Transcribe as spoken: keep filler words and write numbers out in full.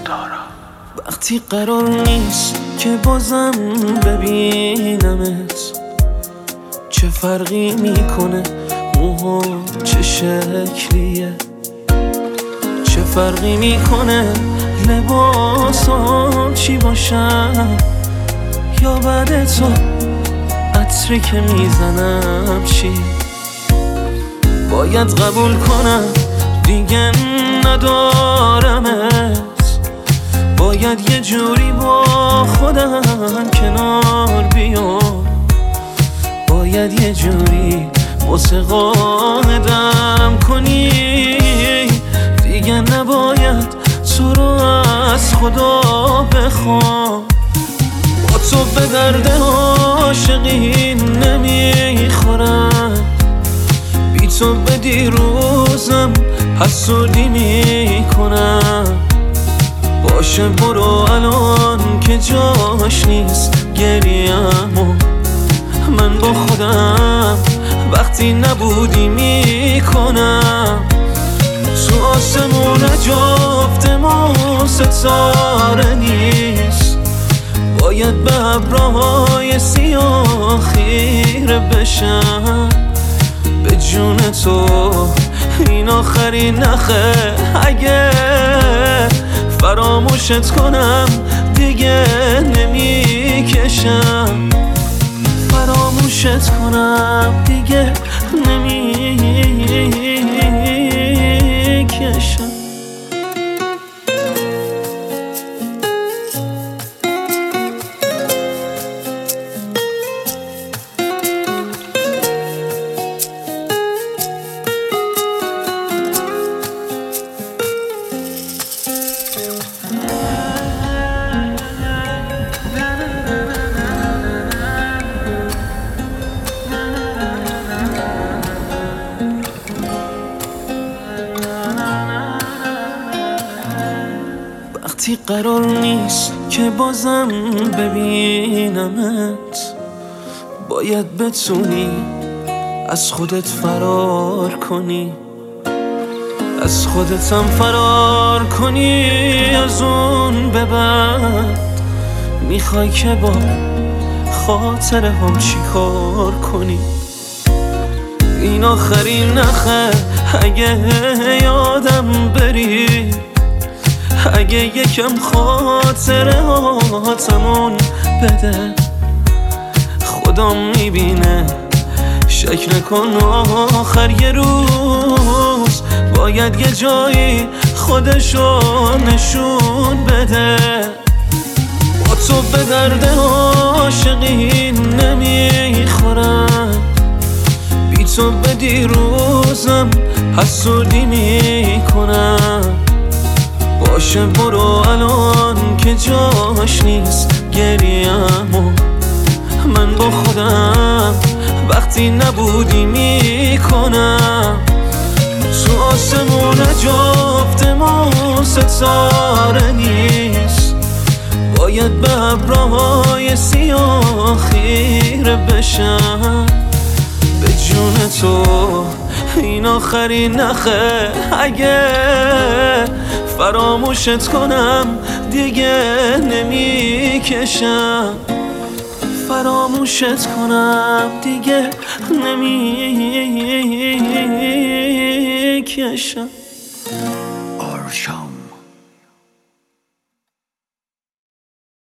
وقتی قرار نیست که بازم ببینمت، چه فرقی میکنه موها چه شکلیه؟ چه فرقی میکنه لباسام چی باشم؟ یا بعد تو عطری که میزنم چی؟ باید قبول کنم دیگه ندارمت، باید یه جوری با خودم کنار بیام، باید یه جوری متقاعدم کنی دیگه نباید تو رو از خدا بخوام. با تو به درد عاشقی نمیخورم، بی تو به دیروزم حسودی میکنم. باشه برو الان که جاش نیست گریه‌مو، من با خودم وقتی نبودی میکنم. تو آسمون جفت ما ستاره نیست، باید به ابرهای سیاه خیره بشم. به جون تو این آخرین نخه، اگه فراموشت کنم دیگه نمیکشم، فراموشت کنم دیگه نمیکشم. وقتی قرار نیست که بازم ببینمت، باید بتونی از خودت فرار کنی، از خودتم فرار کنی. از اون به بعد میخوای که با خاطره هم چی کار کنی؟ این آخرین نخه، اگه یادم بری، اگه یکم خاطره هاتمون بده. خدا میبینه شک نکن آخر یه روز باید یه جایی خودشو نشون بده. با تو به درد عاشقی نمیخورم، بی تو به دیروزم حسودی میکنم. باشه برو الان که جاش نیست گریه‌مو، من با خودم وقتی نبودی میکنم. تو آسمون جفت ما ستاره نیست، باید به ابرهای سیاه خیره بشم. به جون تو این آخرین نخه، اگه فراموشت کنم دیگه نمیکشم، فراموشت کنم دیگه نمیکشم.